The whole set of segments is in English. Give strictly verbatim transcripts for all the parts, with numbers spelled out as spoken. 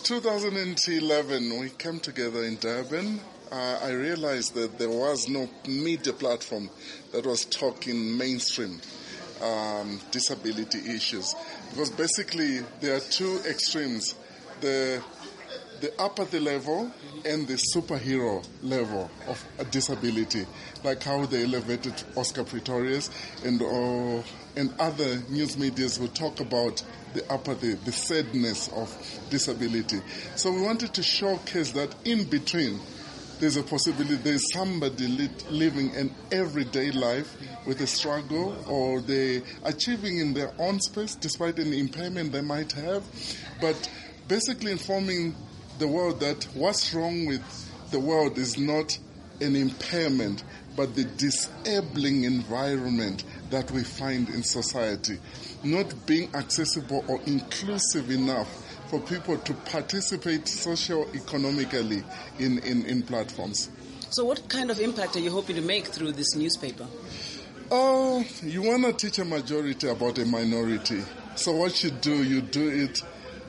two thousand eleven, we came together in Durban. Uh, I realized that there was no media platform that was talking mainstream um, disability issues. Because basically there are two extremes, the the apathy level and the superhero level of a disability, like how they elevated Oscar Pretorius and uh, and other news medias who talk about the apathy, the sadness of disability. So we wanted to showcase that in between, there's a possibility there's somebody li- living an everyday life with a struggle, or they achieving in their own space despite any impairment they might have, but basically informing the world that what's wrong with the world is not an impairment, but the disabling environment that we find in society, not being accessible or inclusive enough for people to participate socio-economically in, in, in platforms. So what kind of impact are you hoping to make through this newspaper? Oh, you want to teach a majority about a minority. So what you do, you do it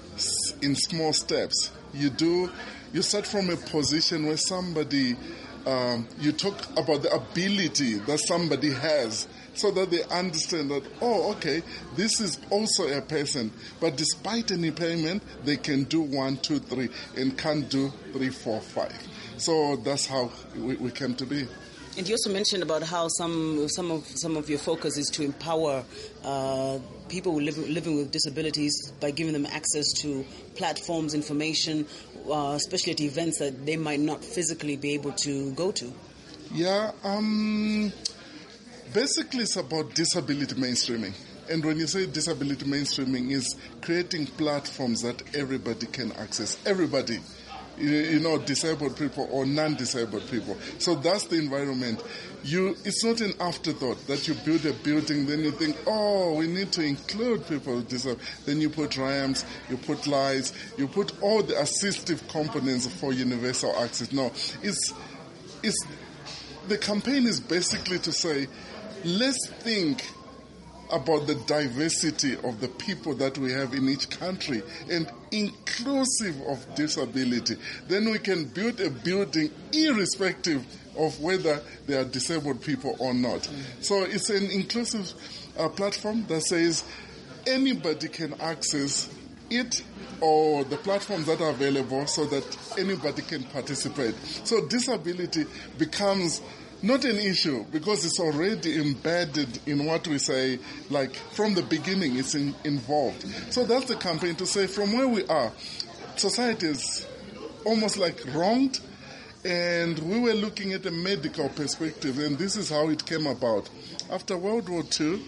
in small steps. You do, you start from a position where somebody, um, you talk about the ability that somebody has, so that they understand that, oh, okay, this is also a person, but despite an impairment, they can do one, two, three, and can't do three, four, five. So that's how we, we came to be. And you also mentioned about how some some of some of your focus is to empower uh, people who live, living with disabilities by giving them access to platforms, information, uh, especially at events that they might not physically be able to go to. Yeah, um, basically it's about disability mainstreaming. And when you say disability mainstreaming, is creating platforms that everybody can access. Everybody. You know, disabled people or non-disabled people. So that's the environment. You, it's not an afterthought that you build a building, then you think, oh, we need to include people with disability. Then you put ramps, you put lights, you put all the assistive components for universal access. No, it's, it's, the campaign is basically to say, let's think about the diversity of the people that we have in each country and inclusive of disability. Then we can build a building irrespective of whether they are disabled people or not. Mm. So it's an inclusive uh, platform that says anybody can access it or the platforms that are available so that anybody can participate. So disability becomes not an issue because it's already embedded in what we say, like from the beginning it's in, involved. So that's the campaign to say from where we are, society is almost like wronged, and we were looking at a medical perspective, and this is how it came about. After World War Two,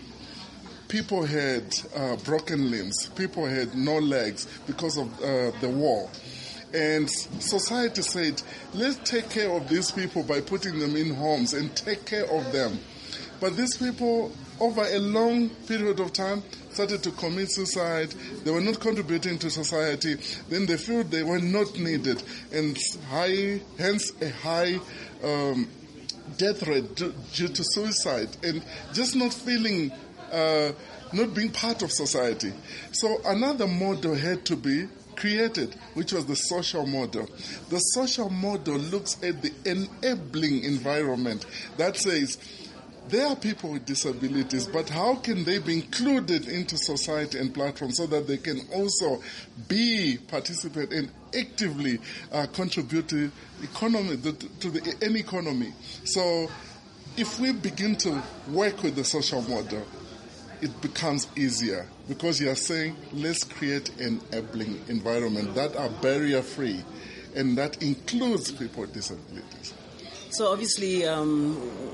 people had uh, broken limbs, people had no legs because of uh, the war. And society said, let's take care of these people by putting them in homes and take care of them. But these people, over a long period of time, started to commit suicide. They were not contributing to society. Then they felt they were not needed. And high, hence a high um, death rate due, due to suicide. And just not feeling, uh, not being part of society. So another model had to be created, which was the social model. The social model looks at the enabling environment that says there are people with disabilities, but how can they be included into society and platforms so that they can also be, participate and actively uh, contribute to economy, to, to the an economy. So if we begin to work with the social model, it becomes easier because you are saying, let's create an enabling environment that are barrier-free and that includes people with disabilities. So obviously, um,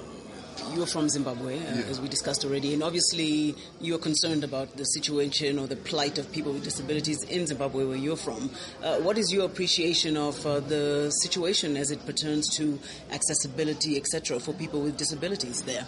you're from Zimbabwe, uh, yeah. as we discussed already, and obviously you're concerned about the situation or the plight of people with disabilities in Zimbabwe, where you're from. Uh, what is your appreciation of uh, the situation as it pertains to accessibility, et cetera, for people with disabilities there?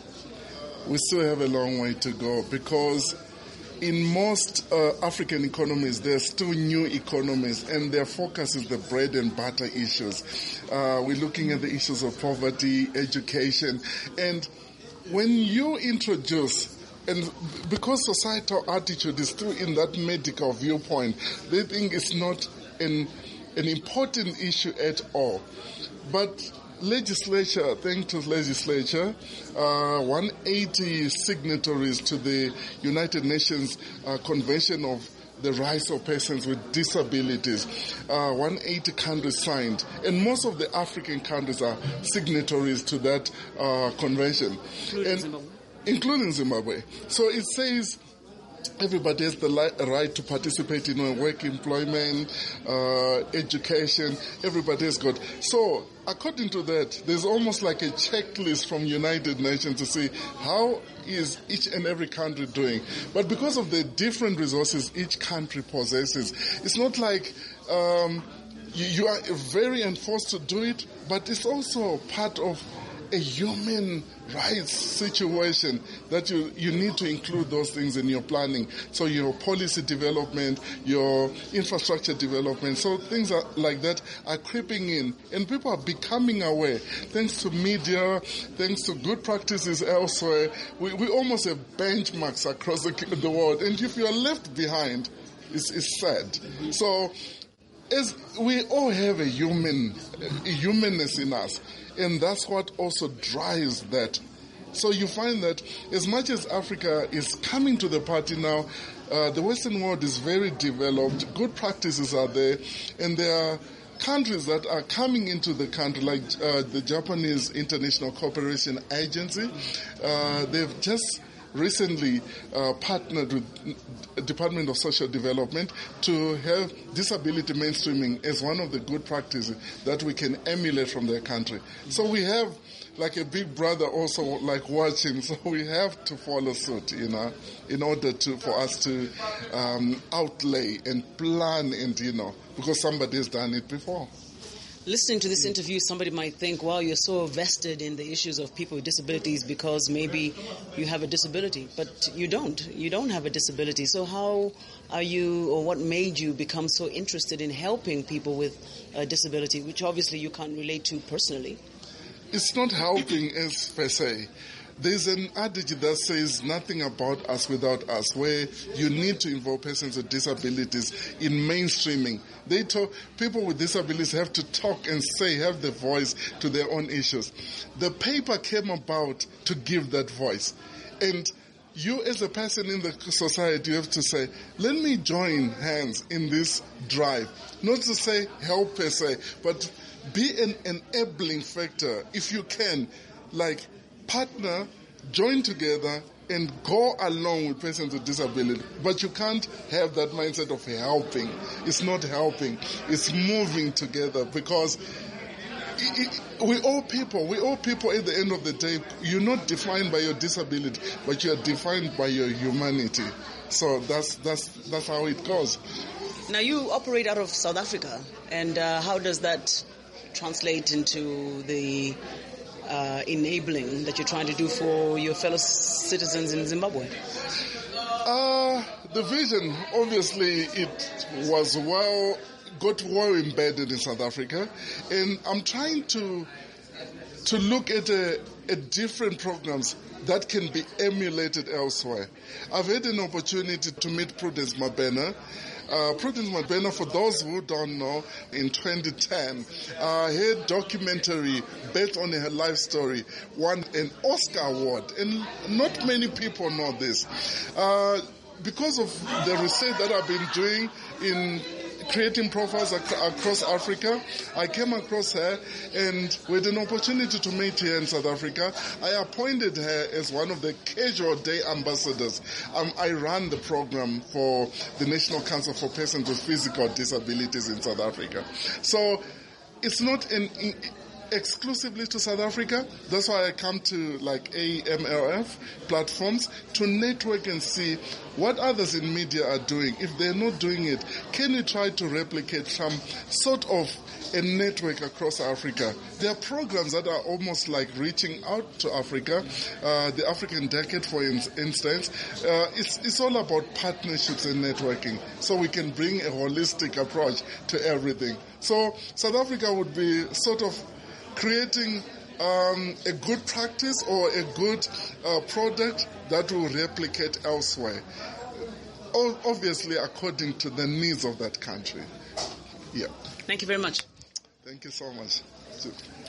We still have a long way to go because in most uh, African economies, they're still new economies and their focus is the bread and butter issues. Uh, we're looking at the issues of poverty, education, and when you introduce, and because societal attitude is still in that medical viewpoint, they think it's not an an important issue at all. But legislature, thanks to legislature, uh, one hundred eighty signatories to the United Nations uh, Convention of the Rights of Persons with Disabilities. Uh, one hundred eighty countries signed, and most of the African countries are signatories to that uh, convention, including and, Zimbabwe. Including Zimbabwe. So it says everybody has the li- right to participate in work, employment, uh, education. Everybody has got. So according to that, there's almost like a checklist from United Nations to see how is each and every country doing. But because of the different resources each country possesses, it's not like um, you, you are very enforced to do it, but it's also part of a human rights situation that you, you need to include those things in your planning. So your policy development, your infrastructure development, so things are, like that are creeping in. And people are becoming aware. Thanks to media, thanks to good practices elsewhere, we, we almost have benchmarks across the, the world. And if you are left behind, it's, it's sad. So as we all have a human, a humanness in us. And that's what also drives that. So you find that as much as Africa is coming to the party now, uh, the Western world is very developed, good practices are there, and there are countries that are coming into the country, like uh, the Japanese International Cooperation Agency. Uh, they've just recently uh, partnered with the Department of Social Development to have disability mainstreaming as one of the good practices that we can emulate from their country. So we have like a big brother also like watching, so we have to follow suit, you know, in order to for us to um, outlay and plan and, you know, because somebody has done it before. Listening to this interview, somebody might think, wow, you're so vested in the issues of people with disabilities because maybe you have a disability, but you don't. You don't have a disability. So how are you, or what made you become so interested in helping people with a disability, which obviously you can't relate to personally? It's not helping as per se. There's an adage that says nothing about us without us, where you need to involve persons with disabilities in mainstreaming. They talk, people with disabilities have to talk and say, have the voice to their own issues. The paper came about to give that voice. And you as a person in the society, you have to say, let me join hands in this drive. Not to say help per se, but be an enabling factor if you can, like, partner, join together, and go along with persons with disability. But you can't have that mindset of helping. It's not helping. It's moving together, because it, it, we all people. We all people at the end of the day. You're not defined by your disability, but you are defined by your humanity. So that's that's that's how it goes. Now you operate out of South Africa, and uh, how does that translate into the Uh, enabling that you're trying to do for your fellow citizens in Zimbabwe? Uh, the vision, obviously, it was well, got well embedded in South Africa, and I'm trying to to look at a, at different programs that can be emulated elsewhere. I've had an opportunity to meet Prudence Mabena. Uh, Prudence Mabena, for those who don't know, in twenty ten, uh, her documentary based on her life story won an Oscar award, and not many people know this. Uh, because of the research that I've been doing in creating profiles ac- across Africa, I came across her, and with an opportunity to meet her in South Africa, I appointed her as one of the Casual Day ambassadors. Um, I ran the program for the National Council for Persons with Physical Disabilities in South Africa. So it's not an in, exclusively to South Africa. That's why I come to like A M L F platforms to network and see what others in media are doing. If they're not doing it, can we try to replicate some sort of a network across Africa? There are programs that are almost like reaching out to Africa. Uh, the African Decade, for instance, uh, it's, it's all about partnerships and networking, so we can bring a holistic approach to everything. So South Africa would be sort of creating um, a good practice or a good uh, product that will replicate elsewhere, o- obviously according to the needs of that country. Yeah. Thank you very much. Thank you so much.